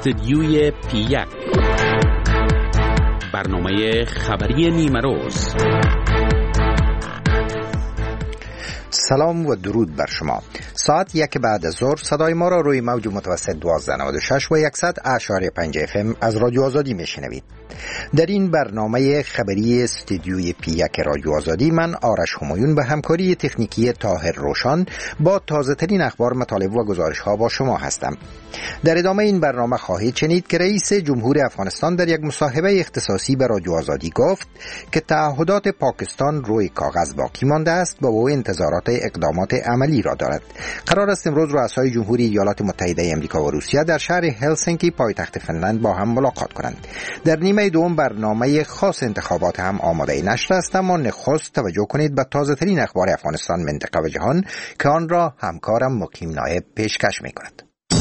استدیوی پی1 برنامه خبری نیمروز. سلام و درود بر شما. ساعت 1 بعد از ظهر صدای ما را روی موج متوسط 1296 و 100.5 FM از رادیو آزادی میشنوید. در این برنامه خبری استدیوی پی1 رادیو آزادی من آرش همایون به همکاری تکنیکی طاهر روشان با تازه ترین اخبار، مطالب و گزارش ها با شما هستم. در ادامه این برنامه خواهید شنید که رئیس جمهور افغانستان در یک مصاحبه اختصاصی به رادیو آزادی گفت که تعهدات پاکستان روی کاغذ باقی مانده است و او انتظارات اقدامات عملی را دارد. قرار است امروز رؤسای جمهوری ایالات متحده آمریکا و روسیه در شهر هلسینکی پایتخت فنلند با هم ملاقات کنند. در نیمه دوم برنامه خاص انتخابات هم آماده نشر است، اما نخست توجه کنید به تازه ترین اخبار افغانستان، منطقه و جهان که آن را همکارم مقیم نایب پیشکش می کند.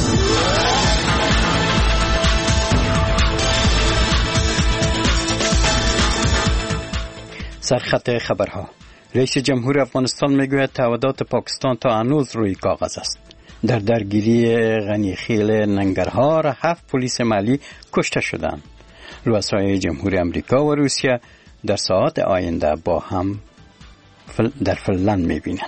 سرخط خبرها. رئیس جمهور افغانستان میگوید تعهدات پاکستان تا هنوز روی کاغذ است. در درگیری غنیخیل ننگرهار 7 پلیس محلی کشته شدند. رؤسای جمهور آمریکا و روسیه در ساعات آینده با هم در فنلند میبینند.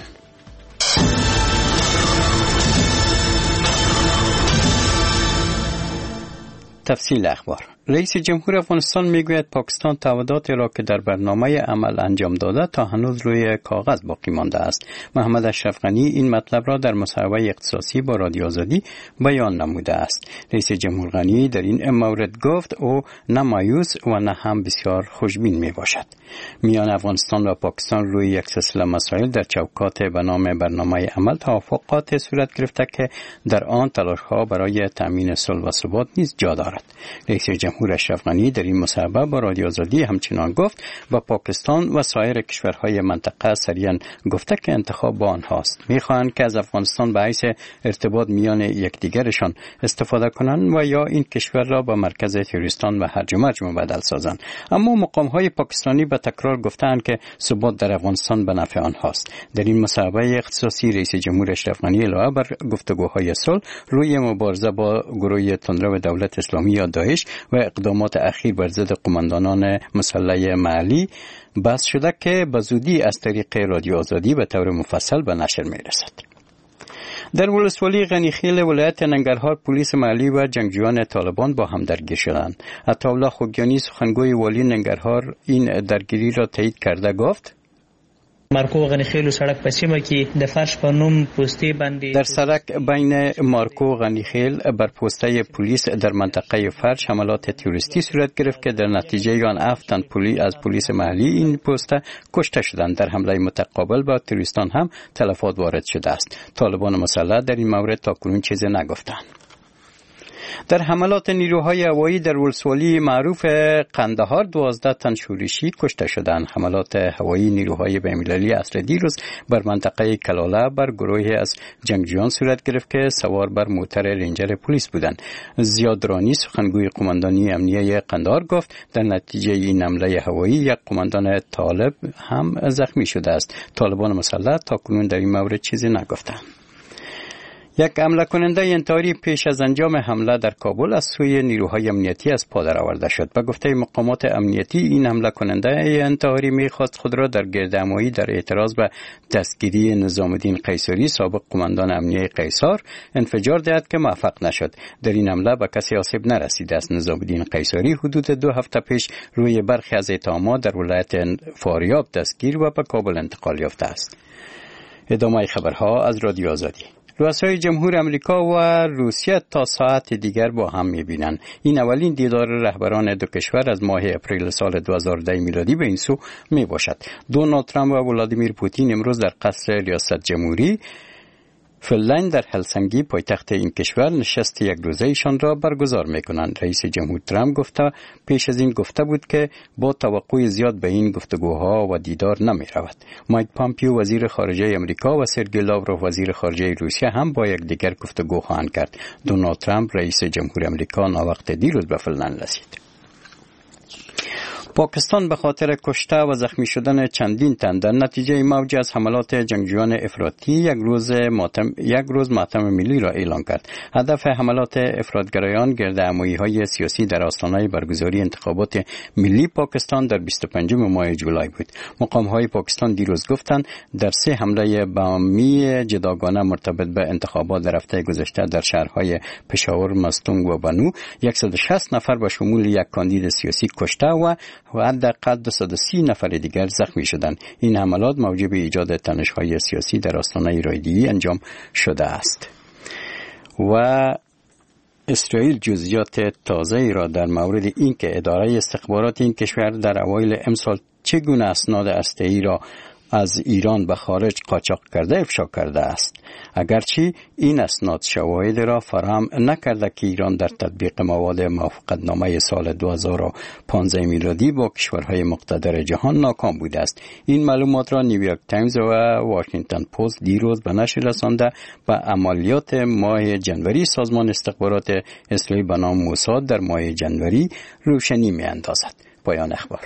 تفصیل اخبار. رئیس جمهور افغانستان میگوید پاکستان تعهداتی را که در برنامه عمل انجام داده تا هنوز روی کاغذ باقی مانده است. محمد اشرف غنی این مطلب را در مصاحبه اختصاصی با رادیو آزادی بیان نموده است. رئیس جمهور غنی در این مورد گفت او نه مایوس و نه هم بسیار خوشبین می باشد. میان افغانستان و پاکستان روی یک سلسله مسائل در چوکات به نام برنامه عمل توافقات صورت گرفته که در آن تلاش‌ها برای تامین صلح و ثبات نیز جا دارد. رئیس جمهور اشرف غنی در این مصاحبه با رادیو آزادی همچنان گفت با پاکستان و سایر کشورهای منطقه سریعا گفته که انتخاب با آنهاست. می‌خواهند که از افغانستان به حیث ارتباط میان یکدیگرشان استفاده کنند و یا این کشور را به مرکز تروریستان و هرج و مرج مبدل سازند. اما مقام‌های پاکستانی به تکرار گفتند که ثبات در افغانستان به نفع آنهاست. در این مصاحبه اختصاصی رئیس جمهور اشرف غنی علاوه بر گفتگوهای صلح روی مبارزه با گروه تندرو دولت اسلامی یا داعش و اقدامات اخیر بر ضد قماندانان مسلح محلی بحث شده که به زودی از طریق رادیو آزادی به طور مفصل به نشر می‌رسد. در ولسوالی غنیخیل ولایت ننگرهار پلیس محلی و جنگجویان طالبان با هم درگیر شدند. عطاالله خوگیانی سخنگوی والی ننگرهار این درگیری را تایید کرده گفت مارکو غنیخیل و سړک په سیمه کې د فرش په نوم پوستې باندې در سرک بین مارکو غنیخیل بر پوسته پلیس در منطقه فرش حملات تروریستی صورت گرفت که در نتیجه آن 7 تن از پلیس محلی این پوسته کشته شدند. در حمله متقابل با تروریستان هم تلفات وارد شده است. طالبان مسلح در این مورد تاکنون چیزی نگفتند. در حملات نیروهای هوایی در ولسوالی معروف قندهار 12 تن شورشی کشته شدند. حملات هوایی نیروهای بین‌المللی عصر دیروز بر منطقه کلاله بر گروهی از جنگجویان صورت گرفت که سوار بر موتر رنجر پلیس بودند. زیاد رانی سخنگوی قماندانی امنیه قندهار گفت در نتیجه این حمله هوایی یک قماندان طالب هم زخمی شده است. طالبان مسلح تاکنون در این مورد چیزی نگفتند. یک حمله کننده انتحاری پیش از انجام حمله در کابل از سوی نیروهای امنیتی از پا درآورده شد. به گفته مقامات امنیتی این حمله کننده انتحاری می‌خواست خود را در گردهمایی در اعتراض به دستگیری نظام الدین قیصری سابق قماندان امنیه قیصر انفجار دهد که موفق نشد. در این حمله به کسی آسیب نرسیده است. نظام الدین قیصری حدود 2 هفته پیش روی برخی از اتهامات در ولایت فاریاب دستگیر و به کابل انتقال یافته است. ادامه خبرها از رادیو آزادی. رؤسای جمهور آمریکا و روسیه تا ساعت دیگر با هم می‌بینند. این اولین دیدار رهبران دو کشور از ماه اپریل سال 2010 میلادی به این سو میباشد. دونالد ترامپ و ولادیمیر پوتین امروز در قصر ریاست جمهوری فنلند در هلسینکی پایتخت این کشور نشست یک روزه ایشان را برگزار می‌کنند. رئیس جمهور ترامپ پیش از این گفته بود که با توقع زیاد به این گفتگوها و دیدار نمی‌رود. مایک پامپیو وزیر خارجه آمریکا و سرگئی لاوروف وزیر خارجه روسیه هم با یکدیگر گفتگو خواهند کرد. دونالد ترامپ رئیس جمهور آمریکا ناوقت دیروز به فنلند رسید. پاکستان به خاطر کشته و زخمی شدن چندین تن در نتیجه موج از حملات جنگجویان افراطی یک روز ماتم ملی را اعلان کرد. هدف حملات افراطگرایان گردهمایی‌های سیاسی در آستانه برگزاری انتخابات ملی پاکستان در 25 ماه جولای بود. مقام‌های پاکستان دیروز گفتند در 3 حمله بمی جداگانه مرتبط به انتخابات در هفته گذشته در شهرهای پشاور، مستونگ و بنو 160 نفر به شمول یک کاندید سیاسی کشته و حداقل 230 نفر دیگر زخمی شدند. این حملات موجب ایجاد تنش‌های سیاسی در آستانه رایده‌ای انجام شده است. و اسرائیل جزئیات تازه‌ای را در مورد اینکه اداره استخبارات این کشور در اوایل امسال چگونه اسناد هسته‌ای را از ایران به خارج قاچاق کرده افشا کرده است. اگرچه این اسناد شواهد را فراهم نکرده که ایران در تطبیق مواد موافقتنامه سال 2015 میلادی با کشورهای مقتدر جهان ناکام بوده است. این معلومات را نیویورک تایمز و واشنگتن پست دیروز به نشر رسانده و عملیات ماه جنوری سازمان استخبارات اسرائیل به نام موساد در ماه جنوری روشنی می‌اندازد. پایان اخبار.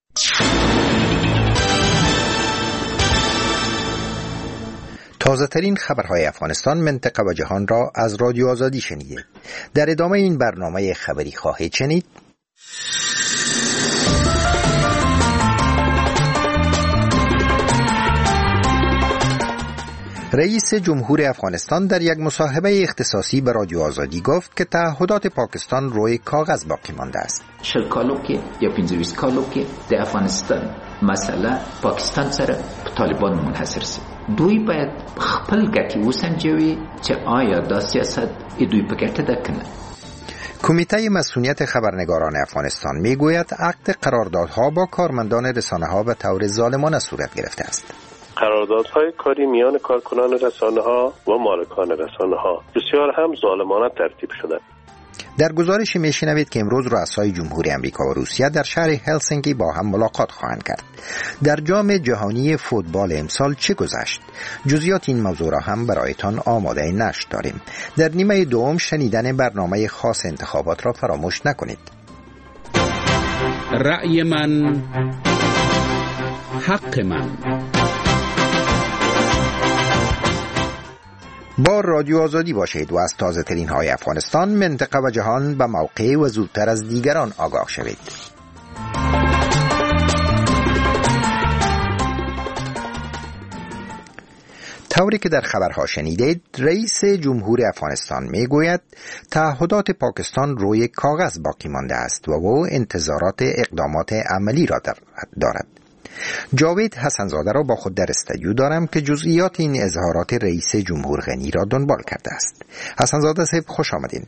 تازه ترین خبرهای افغانستان، منطقه و جهان را از رادیو آزادی شنیدید. در ادامه این برنامه خبری خواهید شنید: رئیس جمهور افغانستان در یک مصاحبه اختصاصی به رادیو آزادی گفت که تعهدات پاکستان روی کاغذ باقی مانده است. 40 کالو کې یا 25 کالو کې د افغانستان مسله پاکستان سره طالبان منحصر سي. دوی باید خپل ګټې وسنجوي چې آیا دا سیاست دوی په ګټه ده کنه. کمیته مسئولیت خبرنگاران افغانستان میگوید عقد قراردادها با کارمندان رسانه‌ها به طور ظالمانه صورت گرفته است. قراردادهای کاری میان کارکنان رسانه‌ها و مالکان رسانه‌ها بسیار هم ظالمانه ترتیب شده. در گزارشی میشنوید که امروز رؤسای جمهوری آمریکا و روسیه در شهر هلسینکی با هم ملاقات خواهند کرد. در جام جهانی فوتبال امسال چه گذشت؟ جزئیات این موضوع را هم برایتان آماده نشر داریم. در نیمه دوم شنیدن برنامه خاص انتخابات را فراموش نکنید. رأی من حق من. با رادیو آزادی باشید و از تازه ترین های افغانستان، منطقه و جهان به موقع و زودتر از دیگران آگاه شوید. طوری که در خبرها شنیدید، رئیس جمهور افغانستان میگوید تعهدات پاکستان روی کاغذ باقی مانده است و او انتظارات اقدامات عملی را دارد. جاوید حسنزاده را با خود در استودیو دارم که جزئیات این اظهارات رئیس جمهور غنی را دنبال کرده است. حسنزاده صاحب خوش آمدین.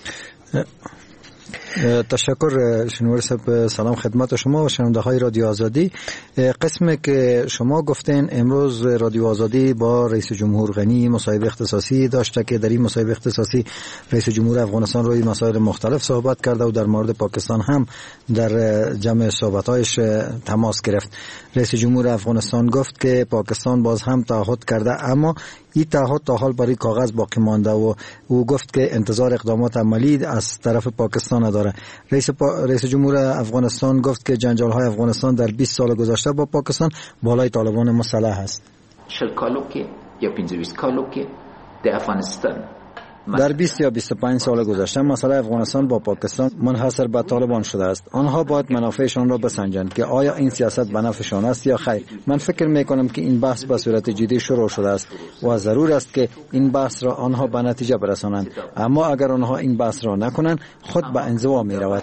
تشکر شنوار صاحب. سلام خدمت شما و شنونده های رادیو آزادی. قسمی که شما گفتین امروز رادیو آزادی با رئیس جمهور غنی مصاحبه اختصاصی داشته که در این مصاحبه اختصاصی رئیس جمهور افغانستان روی مسائل مختلف صحبت کرده و در مورد پاکستان هم در جمع صحبت‌هایش تماس گرفت. رئیس جمهور افغانستان گفت که پاکستان باز هم تعهد کرده اما این تعهد تا حال برای کاغذ باقی مانده و او گفت که انتظار اقدامات عملی از طرف پاکستان نداره. رئیس جمهور افغانستان گفت که جنجال‌های افغانستان در 20 سال گذشته با پاکستان بالای طالبان مسلح است. 40 کالو کې یا 25 کالو کې د افغانستان در 20 یا 25 سال گذشته مسئله افغانستان با پاکستان منحصر به طالبان شده است. آنها باید منافعشان را بسنجند که آیا این سیاست به نفعشان است یا خیر. من فکر میکنم که این بحث به صورت جدی شروع شده است و ضرور است که این بحث را آنها به نتیجه برسانند. اما اگر آنها این بحث را نکنند خود به انزوا میرود.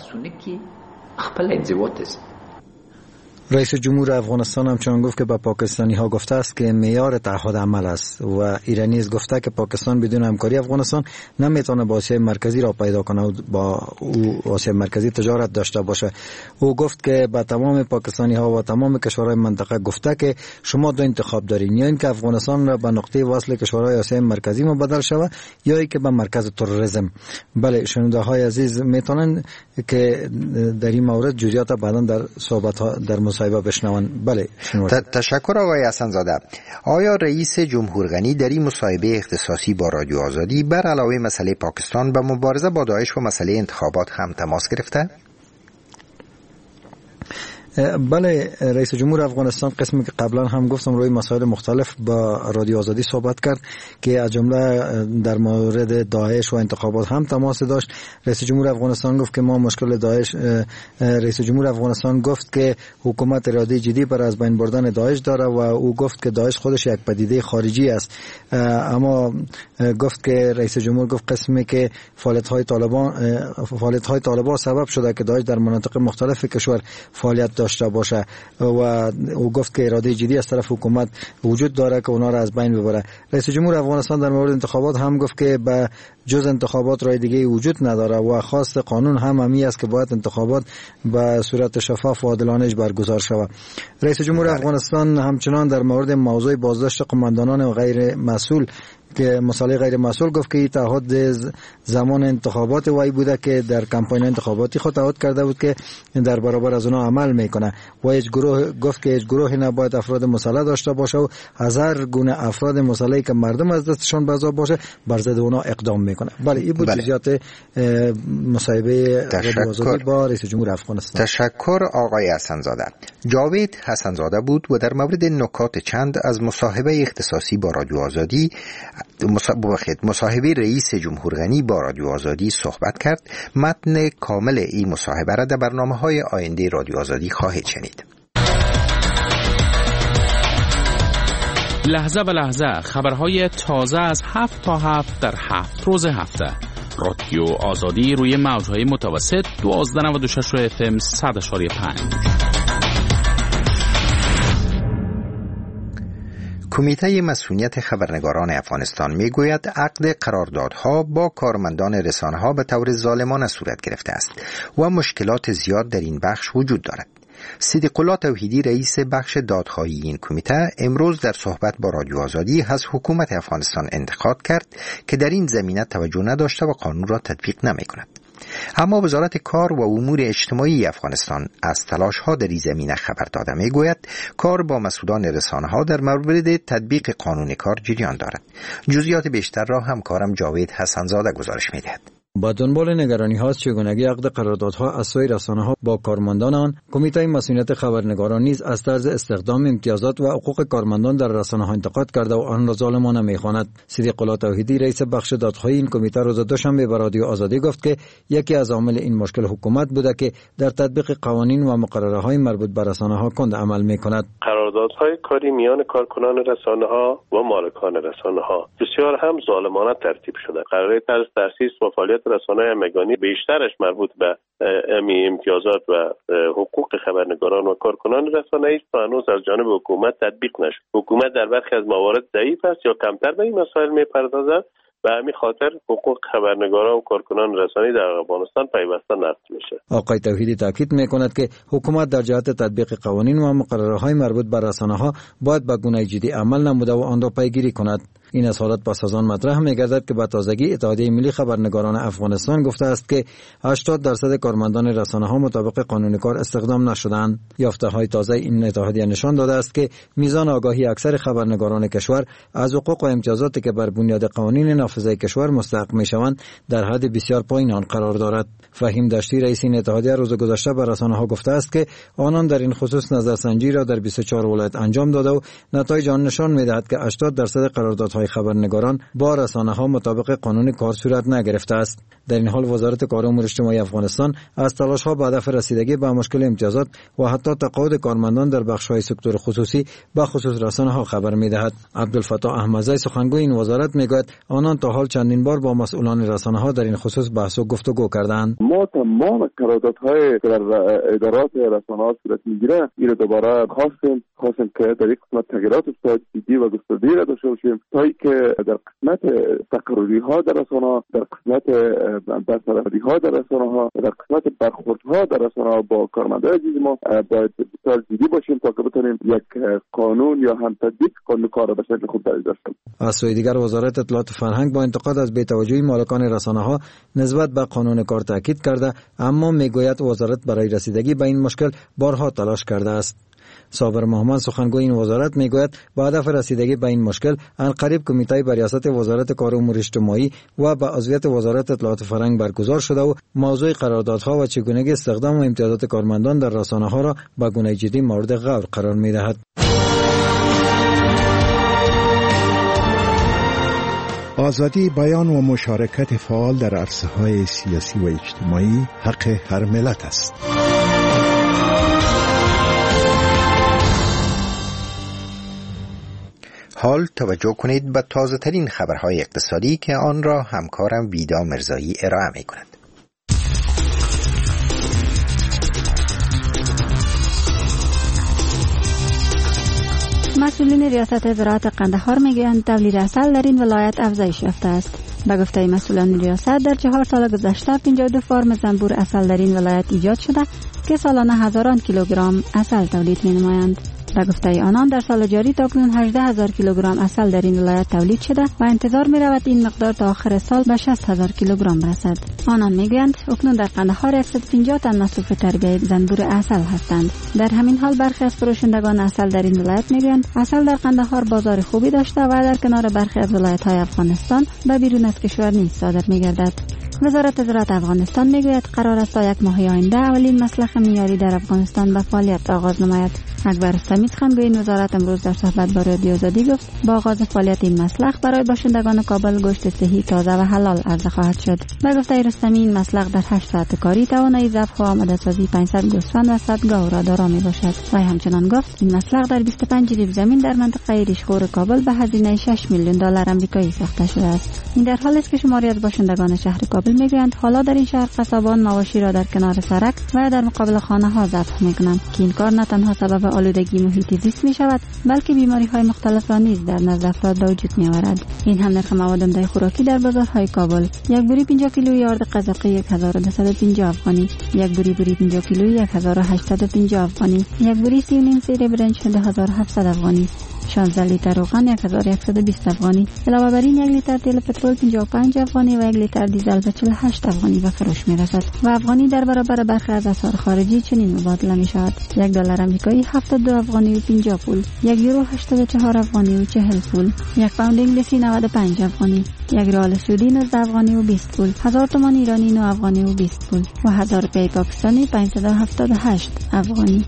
رئیس جمهور افغانستان همچنان گفت که به پاکستانی ها گفته است که معیار تعهد عمل است و ایرانی است گفته که پاکستان بدون همکاری افغانستان نمیتونه با آسیای مرکزی را پیدا کنه و با آسیای مرکزی تجارت داشته باشه. او گفت که به تمام پاکستانی ها و تمام کشورهای منطقه گفته که شما دو انتخاب دارین، یا اینکه افغانستان را به نقطه وصل کشورهای آسیای مرکزی مبدل شود یا اینکه به مرکز تروریسم. بله شنونده های عزیز میتونن که در این مورد جزئیات بعدا در صحبت ها در مصاحبه بشنون. بله تشکر آقای حسنزاده. آیا رئیس جمهور غنی در این مصاحبه اختصاصی با رادیو آزادی بر علاوه مسئله پاکستان به مبارزه با داعش و مسئله انتخابات هم تماس گرفته؟ بله، رئیس جمهور افغانستان قسمی که قبلا هم گفتم روی مسائل مختلف با رادیو آزادی صحبت کرد که از جمله در مورد داعش و انتخابات هم تماس داشت. رئیس جمهور افغانستان گفت که ما مشکل داعش، رئیس جمهور افغانستان گفت که حکومت اراده جدی برای از بین بردن داعش داره و او گفت که داعش خودش یک پدیده خارجی است. اما گفت که رئیس جمهور گفت قسمی که فعالیت های طالبان سبب شده که داعش در مناطق مختلف کشور فعالیت داشته باشه و او گفت که اراده جدی از طرف حکومت وجود داره که اونا را از بین ببره. رئیس جمهور افغانستان در مورد انتخابات هم گفت که به جز انتخابات راه دیگه وجود نداره و خواست قانون هم همی است که باید انتخابات به صورت شفاف و عادلانه برگزار شود. رئیس جمهور افغانستان همچنان در مورد موضوع بازداشت قماندانان غیر مسئول که مسئله غیر مسئول گفت که تعهد زمان انتخابات وای بوده که در کمپاین انتخاباتی خود تعهد کرده بود که در برابر از اونها عمل میکنه و هیچ گروه گفت که هیچ گروهی نباید افراد مسلح داشته باشه و هزار گونه افراد مسلحی که مردم از دستشان بازار باشه بر ضد اونها اقدام میکنه. بله، این بود جزئیات مصاحبه رادیو آزادی با رئیس جمهور افغانستان. تشکر آقای حسنزاده. جاوید حسنزاده بود و در مورد نکات چند از مصاحبه اختصاصی با رادیو آزادی، مصاحبه رئیس جمهور غنی با رادیو آزادی صحبت کرد. متن کامل این مصاحبه را در برنامه‌های آینده رادیو آزادی خواهید شنید. لحظه به لحظه خبرهای تازه از 7 تا 7 در 7 روز هفته. رادیو آزادی روی موج‌های متوسط 1296 FM 100.5. کمیته مسئولیت خبرنگاران افغانستان میگوید عقد قراردادها با کارمندان رسانه‌ها به طور ظالمانه صورت گرفته است و مشکلات زیاد در این بخش وجود دارد. صدیق الله توحیدی رئیس بخش دادخواهی این کمیته امروز در صحبت با رادیو آزادی از حکومت افغانستان انتقاد کرد که در این زمینه توجه نداشته و قانون را تطبیق نمی‌کند. اما وزارت کار و امور اجتماعی افغانستان از تلاش‌ها در این زمینه خبر داده می‌گوید کار با مسئولان رسانه‌ها در مورد تطبیق قانون کار جریان دارد. جزئیات بیشتر را همکارم جاوید حسنزاده گزارش می‌دهد. با دنبال نگرانی ها از چگونگی عقد قراردادها از سوی رسانه‌ها با کارمندان آن، کمیته مسئولیت خبرنگاران نیز از طرز استخدام امتیازات و حقوق کارمندان در رسانه‌ها انتقاد کرده و آن را ظالمانه می‌خواند. صدیق الله توحیدی رئیس بخش دادخواهی این کمیته روز دوشنبه به رادیو آزادی گفت که یکی از عوامل این مشکل حکومت بوده که در تطبیق قوانین و مقرره‌های مربوط به رسانه‌ها کند عمل می‌کند. قراردادهای کاری میان کارکنان رسانه‌ها و مالکان رسانه‌ها بسیار هم ظالمانه ترتیب شده. قراره طرز تأسیس و فعالیت رسانه همگانی بیشترش مربوط به امتیازات و حقوق خبرنگاران و کارکنان رسانه است و هنوز از جانب حکومت تطبیق نشد. حکومت در برخی از موارد ضعیف است یا کمتر به این مسائل میپردازد و همین خاطر حقوق خبرنگاران و کارکنان رسانه‌ای در افغانستان پیوسته نقض میشه. آقای توحیدی تاکید میکند که حکومت در جهت تطبیق قوانین و مقرره‌های مربوط به رسانه‌ها باید به گونه جدی عمل نموده و آن را پیگیری کند. این از حالت پس از آن مطرح می‌گردد که به تازگی اتحادیه ملی خبرنگاران افغانستان گفته است که 80% کارمندان رسانه‌ها مطابق قانون کار استخدام نشدند. یافته‌های تازه این اتحادیه نشان داده است که میزان آگاهی اکثر خبرنگاران کشور از حقوق و امتیازاتی که بر بنیاد قوانین نافذه کشور مستحق می‌شوند در حد بسیار پایین آن قرار دارد. فهیم داشتی رئیس این اتحادیه روز گذشته به رسانه‌ها گفته است که آنان در این خصوص نظرسنجی را در 24 ولایت انجام داده و نتایج آن نشان می‌دهد که 80% قراردادهای خبرنگاران با رسانه‌ها مطابق قانون کار صورت نگرفته است. در این حال وزارت کار و امور اجتماعی افغانستان از تلاش‌ها به هدف رسیدگی به مشکل امتیازات و حتی تقاعد کارمندان در بخش‌های سکتور خصوصی به خصوص رسانه‌ها خبر می‌دهد. عبدالفتاح احمدزی سخنگوی این وزارت می‌گوید آنان تا حال چندین بار با مسئولان رسانه‌ها در این خصوص بحث و گفتگو کردند. ما تمام قراردادهای در ادارات رسانه‌ها صورت می‌گیره این دوباره خواستیم که در یک قسمت تغییرات جدی و گسترده را داشته باشیم تا اینکه در قسمت تقرری‌ها در رسانه‌ها، در قسمت برطرفی‌ها در رسانه‌ها، در قسمت برخوردها در رسانه‌ها با کارمندان عزیز ما باید بسیار جدی باشیم تا که بتونیم یک قانون یا هم تطبیق قانون کار را به شکل خوب داشته باشیم. از سوی دیگر وزارت اطلاعات و فرهنگ با انتقاد از بی‌توجهی مالکان رسانه‌ها نسبت به قانون کار تاکید کرده، اما میگوید وزارت برای رسیدگی به این مشکل بارها تلاش کرده است. صابر محمد سخنگوی این وزارت میگوید با هدف رسیدگی به این مشکل عنقریب کمیته به ریاست وزارت کار و امور اجتماعی و به عضویت وزارت اطلاعات فرهنگ برگزار شده و موضوع قراردادها و چگونگی استخدام و امتیازات کارمندان در رسانه‌ها را به گونه جدی مورد غور قرار می‌دهد. آزادی بیان و مشارکت فعال در عرصه‌های سیاسی و اجتماعی حق هر ملت است. حال توجه کنید به تازه ترین خبرهای اقتصادی که آن را همکارم ویدا مرزایی ارائه می کند. مسئولین ریاست زراعت قندهار میگویند تولید عسل در این ولایت افزایش یافته است. به گفته مسئولان ریاست در 4 سال گذشته 52 فرم زنبور عسل در این ولایت ایجاد شده که سالانه هزاران کیلوگرم عسل تولید می‌نمایند. به گفته آنان در سال جاری تاکنون 18,000 کیلوگرم عسل در این ولایت تولید شده و انتظار می‌رود این مقدار تا آخر سال به 60,000 کیلوگرم برسد. آنان می‌گویند اکنون در قندهار 150 تن مصروف تربیت زنبور عسل هستند. در همین حال برخی از فروشندگان عسل در این ولایت می‌گویند عسل در قندهار بازار خوبی داشته و در کنار برخی از ولایت‌های افغانستان به بیرون از کشور نیز صادر می‌گردد. وزارت زراعت افغانستان میگوید قرار است تا 1 ماه آینده اولین مسلخ معیاری در افغانستان به فعالیت آغاز نماید. اکبر رستمی سخنگوی این وزارت امروز در صحبت با رادیو آزادی گفت با آغاز فعالیت این مسلخ برای باشندگان کابل گوشت صحی تازه و حلال عرضه خواهد شد. به گفته رستمی این مسلخ در 8 ساعت کاری توانایی ذبح و آماده سازی 500 گوسفند و 100 گاو را دارا میباشد. و همچنان گفت این مسلخ در 25 ریب زمین در منطقه ریشخور کابل به هزینه 6 میلیون دلار آمریکایی ساخته شده است. این در حالی است که شماری از باشندگان شهر کابل میگویند حالا در این شهر قصابان مواشی را در کنار سرک و در مقابل خانه‌ها ذبح میکنند که این کار نه تنها سبب آلودگی محیط زیست می شود بلکه بیماری‌های مختلف را نیز در نزد افراد به وجود می‌آورد. این هم نرخ مواد خوراکی در بازارهای کابل: یک بوری 50 کیلویی آرد قزاقی 1250 افغانی، یک بوری 50 کیلویی 1850 افغانی، یک بوری 3.5 سیر برنج 2700 افغانی، 16 لیتر روغن 1120 افغانی. علاوه بر این 1 لیتر تیل پترول 55 افغانی و 1 لیتر دیزل به 48 افغانی به فروش می‌رسد و افغانی در برابر برخی از اسعار خارجی چنین مبادله می‌شود: $1 آمریکایی 72 افغانی و 50 پول، 1 یورو 84 افغانی و 40 پول، 1 پوند انگلیسی 95 افغانی، 1 ریال سعودی 19 افغانی و 20 پول، 1000 تومان ایرانی 9 افغانی و 20 پول و 1000 روپیه پاکستانی 578 افغانی.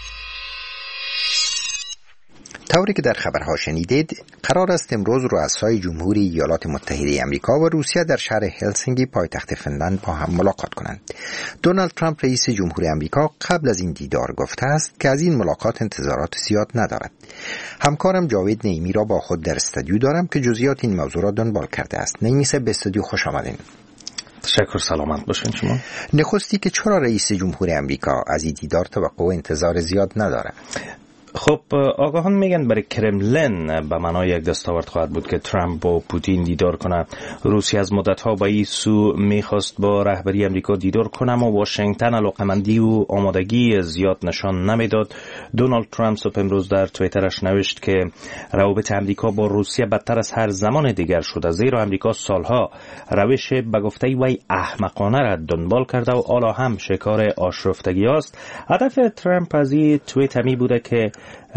طوری که در خبرها شنیدید، قرار است امروز رؤسای جمهوری ایالات متحده آمریکا و روسیه در شهر هلسینکی پایتخت فنلند با هم ملاقات کنند. دونالد ترامپ رئیس جمهور آمریکا قبل از این دیدار گفته است که از این ملاقات انتظارات زیاد ندارد. همکارم جاوید نعیمی را با خود در استودیو دارم که جزئیات این موضوع را دنبال کرده است. نعیمی صاحب به استودیو خوش آمدین. تشکر، سلامت باشین شما. نخستی که چرا رئیس جمهور آمریکا از این دیدار توقع و انتظار زیاد ندارد؟ خب آگاهان میگن برای کرملین به معنای یک دستاورد خواهد بود که ترامپ با پوتین دیدار کنه. روسیه از مدت‌ها با این سو میخواست با رهبری امریکا دیدار کنه و واشنگتن علاقمندی و آمادگی زیاد نشان نمیداد. دونالد ترامپ صبح امروز در توییترش نوشت که روابط امریکا با روسیه بدتر از هر زمان دیگر شده، زیرا امریکا سالها روش به گفته وی احمقانه را دنبال کرده و حالا هم شکار آشفتگی است. هدف ترامپ از این توییت همی بوده که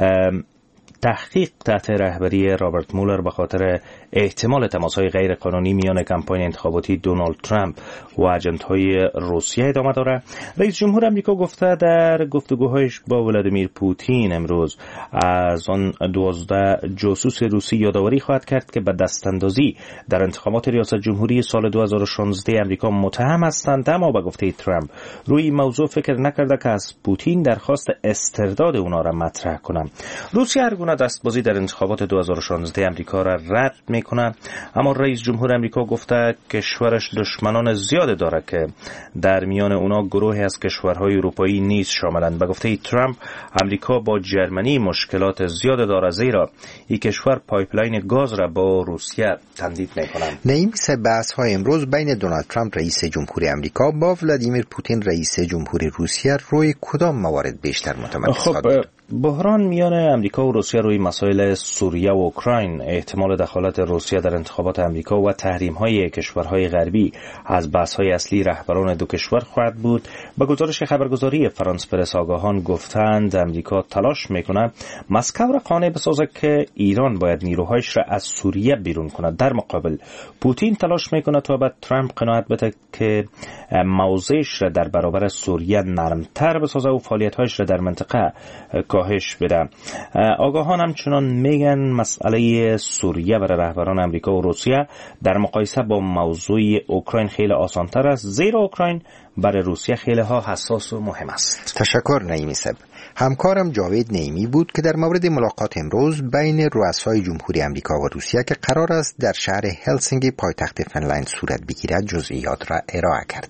تحقیق تحت رهبری رابرت مولر به خاطر احتمال تماس‌های غیر قانونی میان کمپاین انتخاباتی دونالد ترامپ و آژانت‌های روسیه ادامه داره. رئیس جمهور آمریکا گفته در گفتگوهایش با ولادیمیر پوتین امروز از آن 12 جاسوس روسی یادآوری خواهد کرد که به دستاندازی در انتخابات ریاست جمهوری سال 2016 آمریکا متهم هستند، اما به گفته ترامپ روی موضوع فکر نکرده که از پوتین درخواست استرداد اونا را مطرح کنه. روسیه هر گونه دستبازی در انتخابات 2016 آمریکا را رد میکنه، اما رئیس جمهور آمریکا گفته کشورش دشمنان زیاد داره که در میان اونا گروهی از کشورهای اروپایی نیز شاملند. به گفته ترامپ آمریکا با جرمنی مشکلات زیاد داره، زیرا این کشور پایپلاین گاز را با روسیه تمدید میکنند. نیمیس بحث‌های امروز بین دونالد ترامپ رئیس جمهور آمریکا با ولادیمیر پوتین رئیس جمهور روسیه روی کدام موارد بیشتر متمرکز خواهد بود؟ بحران میان امریکا و روسیه روی مسائل سوریه و اوکراین، احتمال دخالت روسیه در انتخابات امریکا و تحریم‌های کشورهای غربی از بحث‌های اصلی رهبران دو کشور خواهد بود. به گزارش خبرگزاری فرانس پرس آگاهان گفتند امریکا تلاش می‌کند مسکو را قانع بسازد که ایران باید نیروهایش را از سوریه بیرون کند. در مقابل پوتین تلاش می‌کند تا به ترامپ قناعت بده که موضعش را در برابر سوریه نرمتر بسازد و فعالیت‌هایش را در منطقه کاهش بده. آگاهان همچنان میگن مسئله سوریه برای رهبران امریکا و روسیه در مقایسه با موضوع اوکراین خیلی آسان‌تر است، زیرا اوکراین برای روسیه خیلی ها حساس و مهم است. تشکر نعیمی صاحب. همکارم جاوید نعیمی بود که در مورد ملاقات امروز بین رؤسای جمهوری امریکا و روسیه که قرار است در شهر هلسینکی پایتخت فنلند صورت بگیرد جزئیات را ارائه کرد.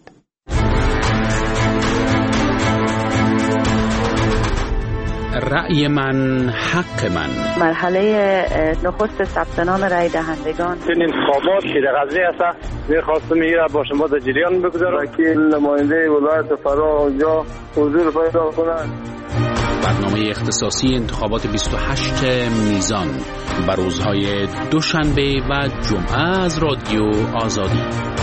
رأی من حق من. مرحله نخست ثبت نام رأی دهندگان. این انتخابات که در قضیه است می‌خواستم میره با شما در جریان بگذارم که نماینده ولایت فرا اونجا حضور پیدا کنند. برنامه اختصاصی انتخابات 28 میزان بر روزهای دوشنبه و جمعه از رادیو آزادی.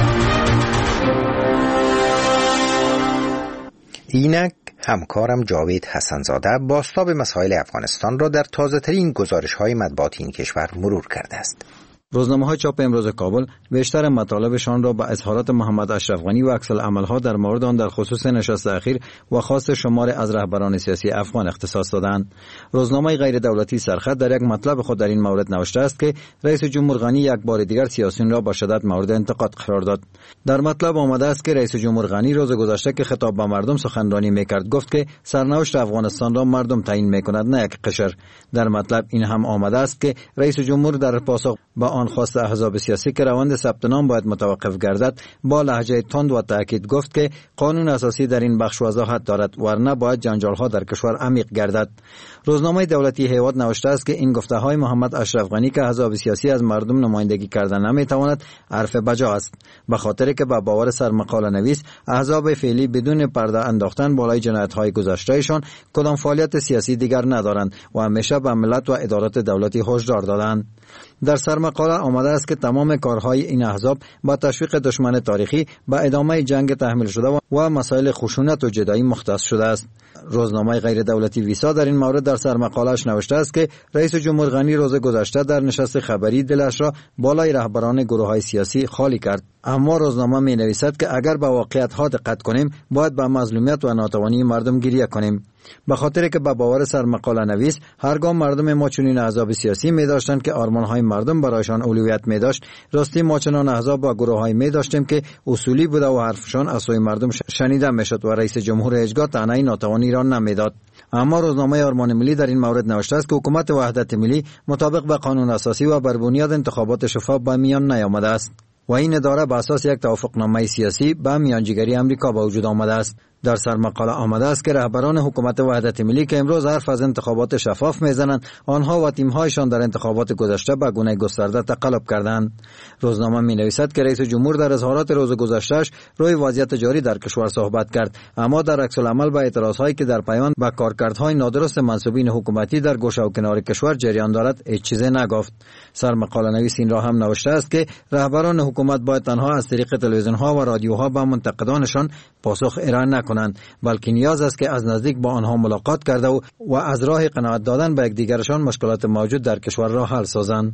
اینک همکارم جاوید حسنزاده بازتاب مسائل افغانستان را در تازه‌ترین گزارش‌های مطبوعاتی این کشور مرور کرده است. روزنامه‌های چاپ امروز کابل بیشتر مطالبشان را به اظهارات محمد اشرف غنی و عکس‌العمل‌ها در مورد آن در خصوص نشست اخیر و خواست شمار از رهبران سیاسی افغان اختصاص دادند. روزنامه غیر دولتی سرخط در یک مطلب خود در این مورد نوشته است که رئیس جمهور غنی یک بار دیگر سیاسیون را با شدت مورد انتقاد قرار داد. در مطلب آمده است که رئیس جمهور غنی روز گذشته که خطاب به مردم سخنرانی می‌کرد گفت که سرنوشت افغانستان را مردم تعیین می‌کند نه یک قشر. در مطلب این هم آمده است که رئیس جمهور در پاسخ به آن خواست احزاب سیاسی که روند ثبت نام باید متوقف گردد با لهجه تند و تاکید گفت که قانون اساسی در این بخش وضاحت دارد ورنه باید جنجال‌ها در کشور عمیق گردد. روزنامه دولتی هیواد نوشته است که این گفته‌های محمد اشرف غنی که احزاب سیاسی از مردم نمایندگی کردن نمی‌تواند حرف بجا است، به خاطر که به باور سرمقاله نویس احزاب فعلی بدون پرده انداختن بالای جنایت‌های گذشته‌شان کدام فعالیت سیاسی دیگر ندارند و همیشه به ملت و ادارات دولتی هشدار دادند. در سرمقاله آمده است که تمام کارهای این احزاب با تشویق دشمن تاریخی به ادامه جنگ تحمیل شده و مسائل خشونت و جدایی مختص شده است. روزنامه غیر دولتی ویسا در این مورد در سرمقاله‌اش نوشته است که رئیس جمهور غنی روز گذشته در نشست خبری دلش را بالای رهبران گروه‌های سیاسی خالی کرد. اما روزنامه می نویسد که اگر به واقعیت‌ها دقت کنیم باید به مظلومیت و ناتوانی مردم گریه کنیم، به خاطر که به باور سرمقاله نویس هرگاه مردم ما چنین احزاب سیاسی می داشتند که آرمان‌های مردم برایشان اولویت می داشت، راستی ما چنان احزاب و گروه‌هایی می داشتیم که اصولی بوده و حرفشان از سوی مردم شنیده می شد و رئیس جمهور هیچگاه طعنه ناتوانی را نمی داد. اما روزنامه آرمان ملی در این مورد نوشته است که حکومت وحدت ملی مطابق به قانون اساسی و بر بنیاد انتخابات شفاف به میان نیامده است و این اداره به اساس یک توافقنامه سیاسی به میانجیگری آمریکا به وجود آمده است. در سرمقاله آمده است که رهبران حکومت وحدت ملی که امروز حرف از انتخابات شفاف میزنند آنها و تیم‌هایشان در انتخابات گذشته به گونه گسترده تقلب کردند. روزنامه می‌نویسد که رئیس جمهور در اظهارات روز گذشته‌اش روی وضعیت جاری در کشور صحبت کرد، اما در عکس العمل به اعتراضهایی که در پیوند به کارکردهای نادرست منصوبین حکومتی در گوشه و کنار کشور جریان دارد هیچ چیزی نگفت. سرمقاله نویس این را هم نوشته است که رهبران حکومت باید تنها از طریق تلویزیون‌ها و رادیوها به منتقدانشان پاسخ ارائه نکنند، بلکه نیاز است که از نزدیک با آنها ملاقات کرده و از راه قناعت دادن به یکدیگرشان مشکلات موجود در کشور را حل سازند.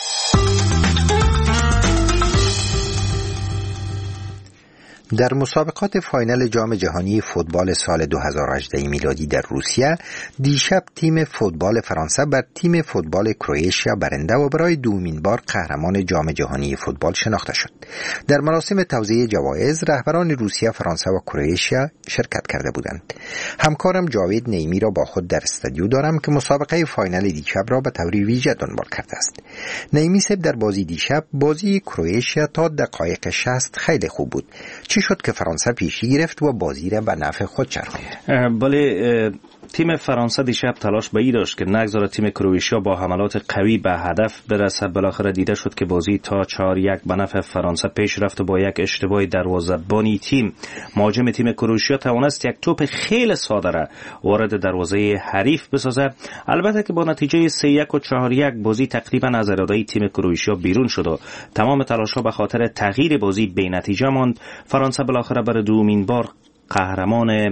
در مسابقات فاینال جام جهانی فوتبال سال 2018 میلادی در روسیه دیشب تیم فوتبال فرانسه بر تیم فوتبال کرواتیا برنده و برای دومین بار قهرمان جام جهانی فوتبال شناخته شد. در مراسم توزیع جوایز رهبران روسیه، فرانسه و کرواتیا شرکت کرده بودند. همکارم جاوید نعیمی را با خود در استودیو دارم که مسابقه فاینال دیشب را به طور ویژه دنبال کرده است. نعیمی صاحب، در بازی دیشب بازی کرواتیا تا دقایق 60 خیلی خوب بود. چی شد که فرانسه پیشی گرفت و بازی را به نفع خود چرخاند؟ بله، تیم فرانسه دیشب تلاش به این داشت که نگذاره تیم کرواتیا با حملات قوی به هدف برسه. بالاخره دیده شد که بازی تا 4-1 به نفع فرانسه پیش رفت و با یک اشتباه دروازه‌بانی تیم مهاجم تیم کرواتیا توانست یک توپ خیلی ساده را وارد دروازه حریف بسازه. البته که با نتیجه 3-1 و 4-1 بازی تقریبا از اراده تیم کرواتیا بیرون شد و تمام تلاش‌ها به خاطر تغییر بازی بی نتیجه ماند. فرانسه بالاخره برای دومین بار قهرمان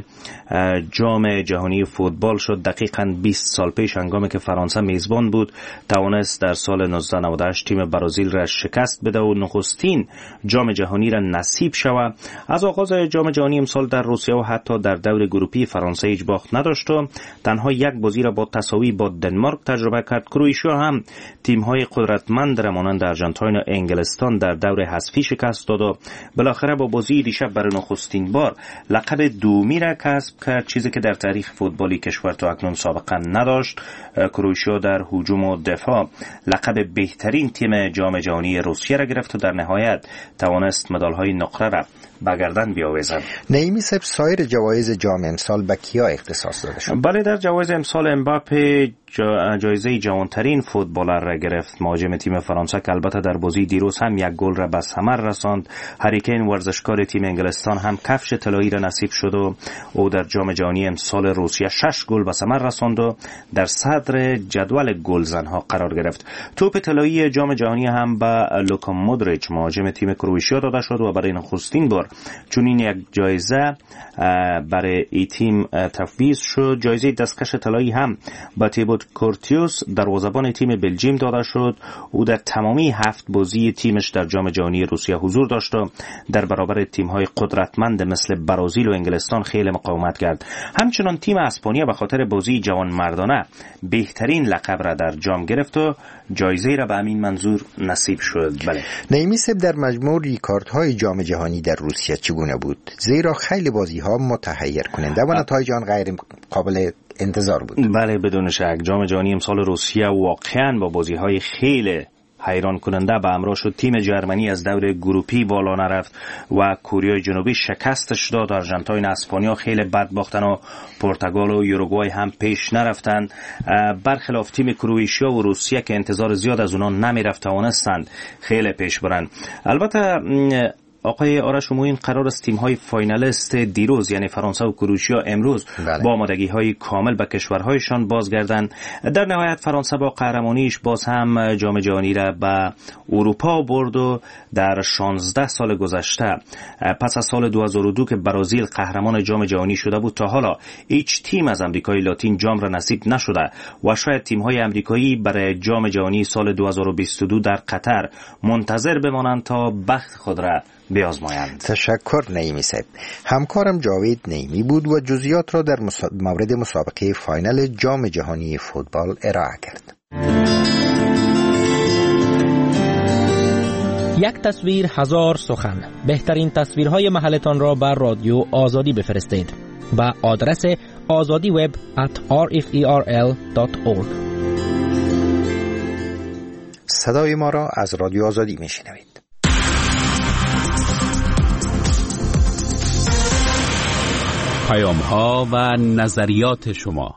جام جهانی فوتبال شد. دقیقاً 20 سال پیش هنگامی که فرانسه میزبان بود توانست در سال 1998 تیم برزیل را شکست بده و نخستین جام جهانی را نصیب شود. از آغاز جام جهانی امسال در روسیه و حتی در دور گروپی فرانسه هیچ باخت نداشت و تنها یک بازی را با تساوی با دنمارک تجربه کرد. کرواتیا هم تیم‌های قدرتمند را مانند آرژانتین و انگلستان در دور حذفی شکست داد و بالاخره با بازی دیشب برای نخستین بار لقب دومی را کسب کرد، چیزی که در تاریخ فوتبالی کشور تا اکنون سابقا نداشت. کرواتیا در هجوم و دفاع لقب بهترین تیم جام جهانی روسیه را گرفت و در نهایت توانست مدال‌های نقره را به گردن بیاویزد. نعیمی صاحب، سایر جوایز جام امسال به کیا اختصاص داده شد؟ بله، در جوایز امسال امباپه جایزه جوانترین فوتبالر را گرفت. مهاجم تیم فرانسه که البته در بازی دیروز هم یک گل را به ثمر رساند. هری کین ورزشکار تیم انگلستان هم کفش طلایی را نصیب شد و او در جام جهانی امسال روسیه 6 گل به ثمر رساند و در صدر جدول گلزنها قرار گرفت. توپ طلایی جام جهانی هم به لوکا مودریچ مهاجم تیم کرواتیا داده شد و برای نخستین بار چنین یک جایزه برای این تیم تفویض شد. جایزه دستکش طلایی هم به تیبوت کورتیوس دروازه‌بان تیم بلژیم داده شد. او در تمامی 7 بازی تیمش در جام جهانی روسیه حضور داشت و در برابر تیم‌های قدرتمند مثل برزیل و انگلستان خیلی مقاومت کرد. همچنان تیم اسپانیا به خاطر بازی جوانمردانه بهترین لقب را در جام گرفت و جایزه را به همین منظور نصیب شد. بله. نعیمی صاحب، در مجموع ریکاردهای جام جهانی در روسیه چگونه بود؟ زیرا خیلی بازی‌ها متحیر کننده و نتایج آن غیر قابل انتظار بود. بله، بدون شک جام جهانی امسال روسیه واقعاً با بازی‌های خیلی حیران کننده به همراه شد. تیم جرمنی از دور گروپی بالا نرفت و کره جنوبی شکستش داد. آرژانتین و اسپانیا خیلی بد باختن و پرتغال و یوروگوای هم پیش نرفتند. برخلاف تیم کرواتیا و روسیه که انتظار زیاد از اونها نمیرفت توانستند خیلی پیش برن. البته آقای آرش موین قرار است تیم‌های فاینالیست دیروز یعنی فرانسه و کرواتیا امروز با آمادگی‌های کامل به کشورهایشان بازگردند. در نهایت فرانسه با قهرمانیش باز هم جام جهانی را به اروپا برد و در 16 سال گذشته پس از سال 2002 که برزیل قهرمان جام جهانی شده بود تا حالا هیچ تیم از آمریکای لاتین جام را نصیب نشده و شاید تیم‌های آمریکایی برای جام جهانی سال 2022 در قطر منتظر بمانند تا بخت خود را بیازمایند. تشکر نعیمی صاحب. همکارم جاوید نعیمی بود و جزئیات را در مورد مسابقه فاینال جام جهانی فوتبال ارائه کرد. یک تصویر هزار سخن. بهترین تصویرهای محلتان را بر رادیو آزادی بفرستید با آدرس azadiweb@rferl.org. صدای ما را از رادیو آزادی میشنوید. پیام‌ها و نظریات شما.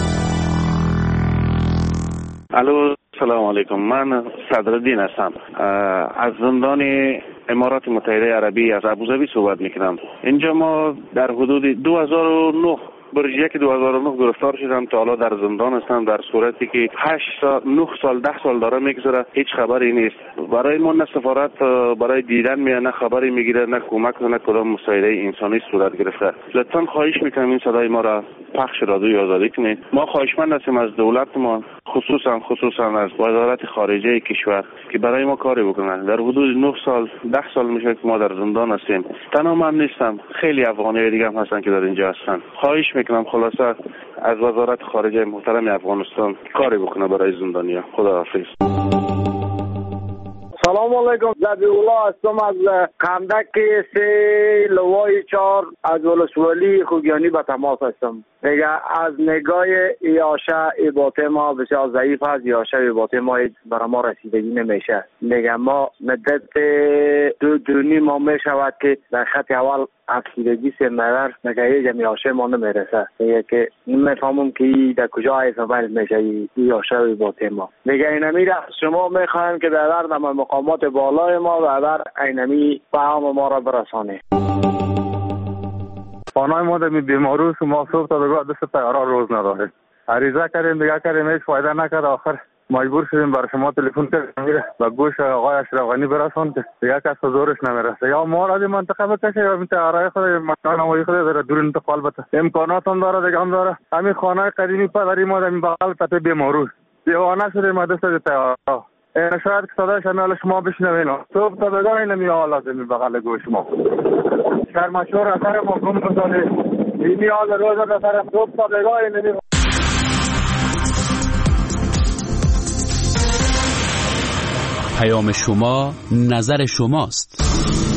الو، سلام علیکم. من صدرالدین هستم. از زندان امارات متحده عربی از ابوظبی صحبت میکنم. اینجا ما در حدود 2009 برج 2009 گرفتار شدم. تا حالا در زندان هستم در صورتی که 8 سال 9 سال 10 سال داره میگذره، هیچ خبری نیست. برای ما نه سفارت برای دیدن میاد، نه خبری میگیره، نه کمک، نه کدام مساعده انسانی صورت گرفته. لطفا خواهش میکنم این صدای ما را پخش رادیوی آزادی کنید. ما خواهشمند هستیم از دولت ما، خصوصا از وزارت خارجه کشور که برای ما کاری بکنن. در حدود 9 سال 10 سال میشه که ما در زندان هستیم. تنها من نیستم، خیلی افغانی دیگه هم هستن که در اینجا هستن. خواهش میکنم خلاصه از وزارت خارجه محترم افغانستان کاری بکنه برای زندانیا. خداحافظ. سلام علیکم. زبی‌الله هستم از قندک 3 لوای 4 از ولسوالی خوگیانی به تماس هستم. دیگه از نگاه یاشه ایباته ما بسیار ضعیف است. یاشه ایباته ما برای ما رسیدگی نمیشه. دیگه ما مدت 2.5 ماه میشود که در خط اول افسیدگی سمنر نگه جمعی یاشه ما نمیرسه. دیگه که نمیفهمم که در کجا ایفامل میشه یاشه ایباته ما. دیگه اینمی را شما میخوایم که در مقامات بالای ما و در اینمی فهم ما را برسانه. خانه ما در بیمارو شما صبح تا بگاه دست تقرار روز نداره. عریضه کردیم دیگه کردیم هیچ فایده نکرد. آخر مجبور شدیم برای شما تلفن کردیم و گوش آقای اشرف غنی برسون که دیگه کس زورش نمیرسه. یا ما را این منطقه بکشه یا این تقرار خود مکان نمایی خود داره دور انتقال بده. امکانات هم داره دیگه هم داره. همین خانه قدیمی پدری ما در بغل تپه بیمارو دیوانه شدیم و دست تقرار. شاید که صدایش همیال شما بشنوین. صبح تا بگاه این همی حالات همی بغل گوش ما شرمشور اثر ما گم بزاده اینی حال روز اثر صبح تا بگاه این همی. پیام شما نظر شماست.